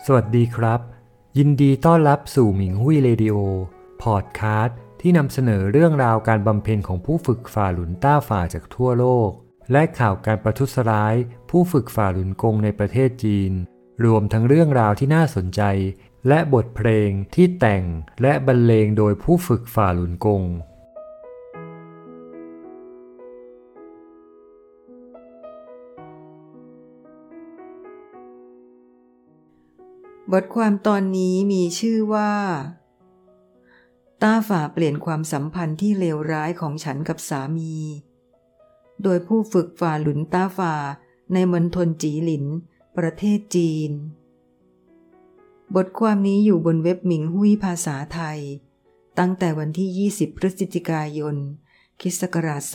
สวัสดีครับยินดีต้อนรับสู่หมิงหุ้ยเรดิโอพอดคาสต์ที่นำเสนอเรื่องราวการบำเพ็ญของผู้ฝึกฝ่าหลุนต้าฝ่าจากทั่วโลกและข่าวการประทุษร้ายผู้ฝึกฝ่าหลุนกงในประเทศจีนรวมทั้งเรื่องราวที่น่าสนใจและบทเพลงที่แต่งและบรรเลงโดยผู้ฝึกฝ่าหลุนกงบทความตอนนี้มีชื่อว่าต้าฝ่าเปลี่ยนความสัมพันธ์ที่เลวร้ายของฉันกับสามีโดยผู้ฝึกฝ่าหลุนต้าฝ่าในมณฑลจีหลินประเทศจีนบทความนี้อยู่บนเว็บหมิงหุ้ยภาษาไทยตั้งแต่วันที่20พฤศจิกายนค.ศ.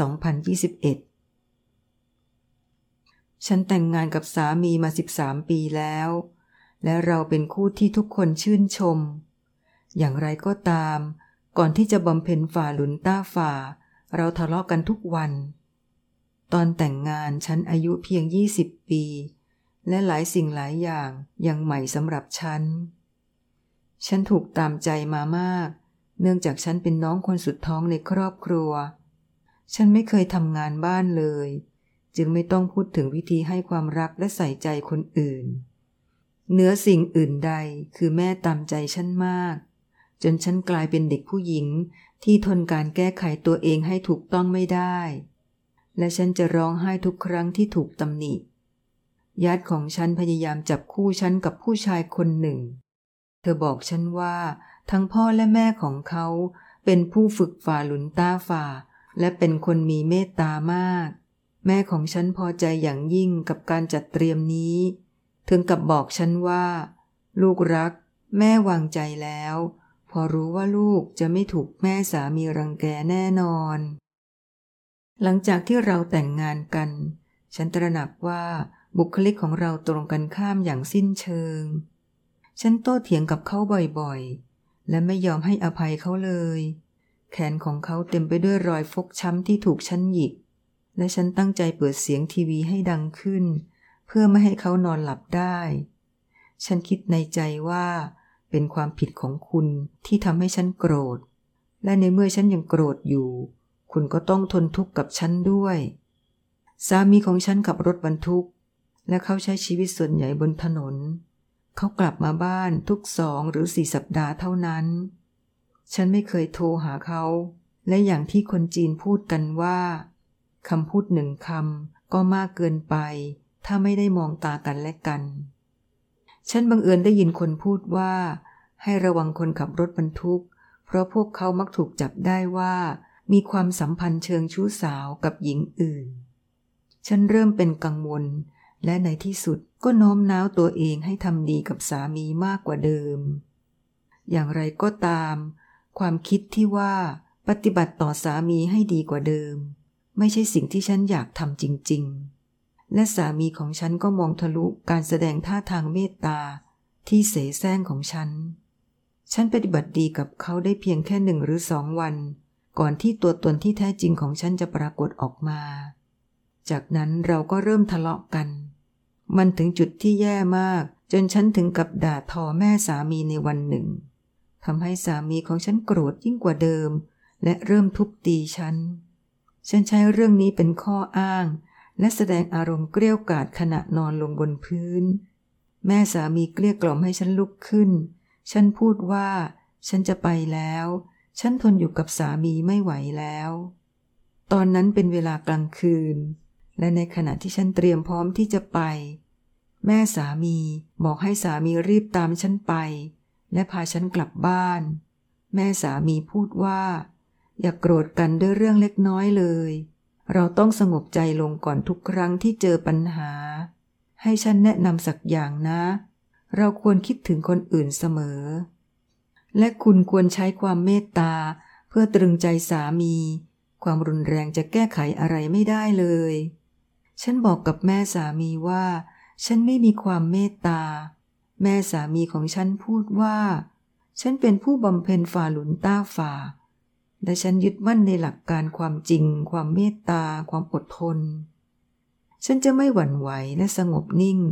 2021ฉันแต่งงานกับสามีมา13 ปีแล้วและเราเป็นคู่ที่ทุกคนชื่นชมอย่างไรก็ตามก่อนที่จะบำเพ็ญฝ่าหลุนต้าฝ่าเราทะเลาะกันทุกวันตอนแต่งงานฉันอายุเพียง20 ปีและหลายสิ่งหลายอย่างยังใหม่สำหรับฉันถูกตามใจมามากเนื่องจากฉันเป็นน้องคนสุดท้องในครอบครัวฉันไม่เคยทำงานบ้านเลยจึงไม่ต้องพูดถึงวิธีให้ความรักและใส่ใจคนอื่นเหนือสิ่งอื่นใดคือแม่ตามใจฉันมากจนฉันกลายเป็นเด็กผู้หญิงที่ทนการแก้ไขตัวเองให้ถูกต้องไม่ได้และฉันจะร้องไห้ทุกครั้งที่ถูกตำหนิญาติของฉันพยายามจับคู่ฉันกับผู้ชายคนหนึ่งเธอบอกฉันว่าทั้งพ่อและแม่ของเขาเป็นผู้ฝึกฝ่าหลุนต้าฝ่าและเป็นคนมีเมตตามากแม่ของฉันพอใจอย่างยิ่งกับการจัดเตรียมนี้ถึงกับบอกฉันว่าลูกรักแม่วางใจแล้วพอรู้ว่าลูกจะไม่ถูกแม่สามีรังแกแน่นอนหลังจากที่เราแต่งงานกันฉันตระหนักว่าบุคลิกของเราตรงกันข้ามอย่างสิ้นเชิงฉันโต้เถียงกับเขาบ่อยๆและไม่ยอมให้อภัยเขาเลยแขนของเขาเต็มไปด้วยรอยฟกช้ำที่ถูกฉันหยิกและฉันตั้งใจเปิดเสียงทีวีให้ดังขึ้นเพื่อไม่ให้เขานอนหลับได้ฉันคิดในใจว่าเป็นความผิดของคุณที่ทำให้ฉันโกรธและในเมื่อฉันยังโกรธอยู่คุณก็ต้องทนทุกข์กับฉันด้วยสามีของฉันขับรถบรรทุกและเขาใช้ชีวิตส่วนใหญ่บนถนนเขากลับมาบ้านทุก2 หรือ 4 สัปดาห์เท่านั้นฉันไม่เคยโทรหาเขาและอย่างที่คนจีนพูดกันว่าคำพูด1 คำก็มากเกินไปถ้าไม่ได้มองตากันและกันฉันบังเอิญได้ยินคนพูดว่าให้ระวังคนขับรถบรรทุกเพราะพวกเขามักถูกจับได้ว่ามีความสัมพันธ์เชิงชู้สาวกับหญิงอื่นฉันเริ่มเป็นกังวลและในที่สุดก็โน้มน้าวตัวเองให้ทำดีกับสามีมากกว่าเดิมอย่างไรก็ตามความคิดที่ว่าปฏิบัติต่อสามีให้ดีกว่าเดิมไม่ใช่สิ่งที่ฉันอยากทำจริงๆและสามีของฉันก็มองทะลุการแสดงท่าทางเมตตาที่เสแสร้งของฉันปฏิบัติดีกับเขาได้เพียงแค่1 หรือ 2 วันก่อนที่ตัวตนที่แท้จริงของฉันจะปรากฏออกมาจากนั้นเราก็เริ่มทะเลาะกันมันถึงจุดที่แย่มากจนฉันถึงกับด่าทอแม่สามีในวันหนึ่งทำให้สามีของฉันโกรธยิ่งกว่าเดิมและเริ่มทุบตีฉันใช้เรื่องนี้เป็นข้ออ้างและแสดงอารมณ์เกรี้ยวกราดขณะนอนลงบนพื้นแม่สามีเกลี้ยกล่อมให้ฉันลุกขึ้นฉันพูดว่าฉันจะไปแล้วฉันทนอยู่กับสามีไม่ไหวแล้วตอนนั้นเป็นเวลากลางคืนและในขณะที่ฉันเตรียมพร้อมที่จะไปแม่สามีบอกให้สามีรีบตามฉันไปและพาฉันกลับบ้านแม่สามีพูดว่าอย่าโกรธกันด้วยเรื่องเล็กน้อยเลยเราต้องสงบใจลงก่อนทุกครั้งที่เจอปัญหาให้ฉันแนะนำสักอย่างนะเราควรคิดถึงคนอื่นเสมอและคุณควรใช้ความเมตตาเพื่อตรึงใจสามีความรุนแรงจะแก้ไขอะไรไม่ได้เลยฉันบอกกับแม่สามีว่าฉันไม่มีความเมตตาแม่สามีของฉันพูดว่าฉันเป็นผู้บำเพ็ญฝ่าหลุนต้าฝ่าและฉันยึดมั่นในหลักการความจริงความเมตตาความอดทนฉันจะไม่หวั่นไหวและสงบนิ่ง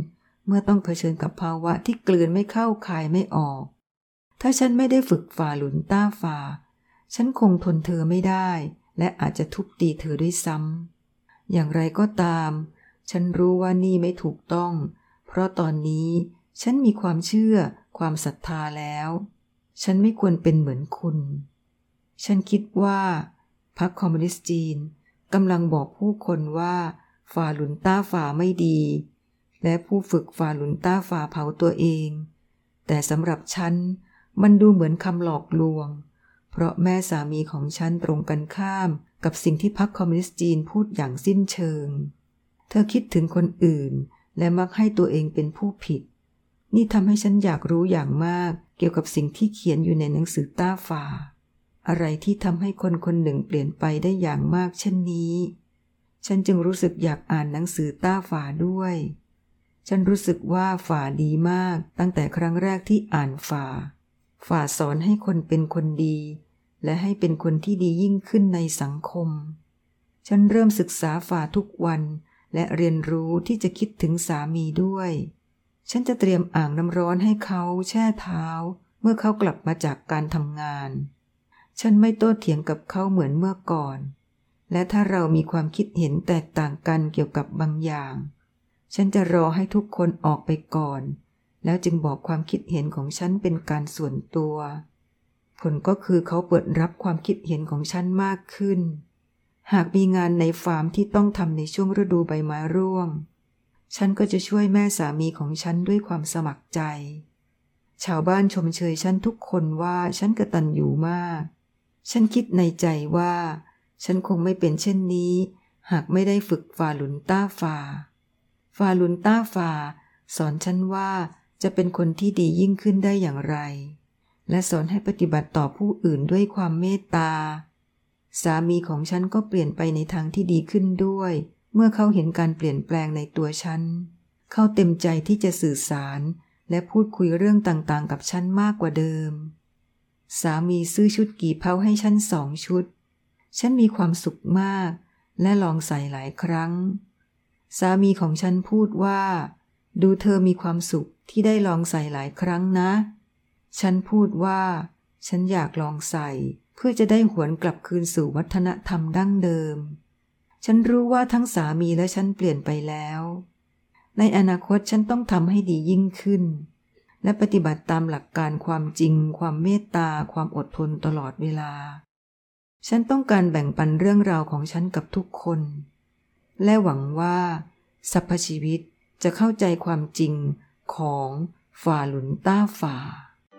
เมื่อต้องเผชิญกับภาวะที่กลืนไม่เข้าคายไม่ออกถ้าฉันไม่ได้ฝึกฝ่าหลุนต้าฝ่าฉันคงทนเธอไม่ได้และอาจจะทุบตีเธอด้วยซ้ำอย่างไรก็ตามฉันรู้ว่านี่ไม่ถูกต้องเพราะตอนนี้ฉันมีความเชื่อความศรัทธาแล้วฉันไม่ควรเป็นเหมือนคุณฉันคิดว่าพรรคคอมมิวนิสต์จีนกำลังบอกผู้คนว่าฝ่าหลุนต้าฝ่าไม่ดีและผู้ฝึกฝ่าหลุนต้าฝ่าเผาตัวเองแต่สำหรับฉันมันดูเหมือนคำหลอกลวงเพราะแม่สามีของฉันตรงกันข้ามกับสิ่งที่พรรคคอมมิวนิสต์จีนพูดอย่างสิ้นเชิงเธอคิดถึงคนอื่นและมักให้ตัวเองเป็นผู้ผิดนี่ทำให้ฉันอยากรู้อย่างมากเกี่ยวกับสิ่งที่เขียนอยู่ในหนังสือต้าฝ่าอะไรที่ทำให้คนคนหนึ่งเปลี่ยนไปได้อย่างมากเช่นนี้ฉันจึงรู้สึกอยากอ่านหนังสือต้าฝ่าด้วยฉันรู้สึกว่าฝ่าดีมากตั้งแต่ครั้งแรกที่อ่านฝ่าสอนให้คนเป็นคนดีและให้เป็นคนที่ดียิ่งขึ้นในสังคมฉันเริ่มศึกษาฝ่าทุกวันและเรียนรู้ที่จะคิดถึงสามีด้วยฉันจะเตรียมอ่างน้ำร้อนให้เขาแช่เท้าเมื่อเขากลับมาจากการทำงานฉันไม่โต้เถียงกับเขาเหมือนเมื่อก่อนและถ้าเรามีความคิดเห็นแตกต่างกันเกี่ยวกับบางอย่างฉันจะรอให้ทุกคนออกไปก่อนแล้วจึงบอกความคิดเห็นของฉันเป็นการส่วนตัวผลก็คือเขาเปิดรับความคิดเห็นของฉันมากขึ้นหากมีงานในฟาร์มที่ต้องทำในช่วงฤดูใบไม้ร่วงฉันก็จะช่วยแม่สามีของฉันด้วยความสมัครใจชาวบ้านชมเชยฉันทุกคนว่าฉันกตัญญูมากฉันคิดในใจว่าฉันคงไม่เป็นเช่นนี้หากไม่ได้ฝึกฝ่าหลุนต้าฝ่าหลุนต้าฝ่าสอนฉันว่าจะเป็นคนที่ดียิ่งขึ้นได้อย่างไรและสอนให้ปฏิบัติต่อผู้อื่นด้วยความเมตตาสามีของฉันก็เปลี่ยนไปในทางที่ดีขึ้นด้วยเมื่อเขาเห็นการเปลี่ยนแปลงในตัวฉันเขาเต็มใจที่จะสื่อสารและพูดคุยเรื่องต่างๆกับฉันมากกว่าเดิมสามีซื้อชุดกี่เผาให้ฉัน2 ชุดฉันมีความสุขมากและลองใส่หลายครั้งสามีของฉันพูดว่าดูเธอมีความสุขที่ได้ลองใส่หลายครั้งนะฉันพูดว่าฉันอยากลองใส่เพื่อจะได้หวนกลับคืนสู่วัฒนธรรมดั้งเดิมฉันรู้ว่าทั้งสามีและฉันเปลี่ยนไปแล้วในอนาคตฉันต้องทำให้ดียิ่งขึ้นและปฏิบัติตามหลักการความจริงความเมตตาความอดทนตลอดเวลาฉันต้องการแบ่งปันเรื่องราวของฉันกับทุกคนและหวังว่าสรรพชีวิตจะเข้าใจความจริงของฝ่าหลุนต้าฝ่า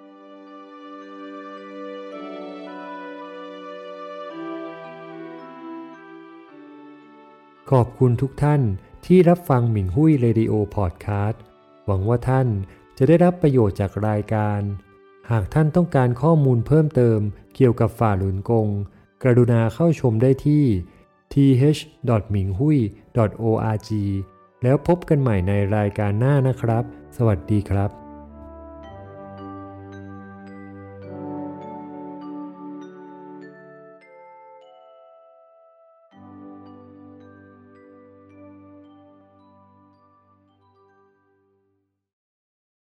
ขอบคุณทุกท่านที่รับฟังหมิงหุ้ยเรดิโอพอดคาสต์หวังว่าท่านจะได้รับประโยชน์จากรายการหากท่านต้องการข้อมูลเพิ่มเติมเกี่ยวกับฝ่าหลุนกงกรุณาเข้าชมได้ที่ th.minghui.org แล้วพบกันใหม่ในรายการหน้านะครับสวัสดีครับ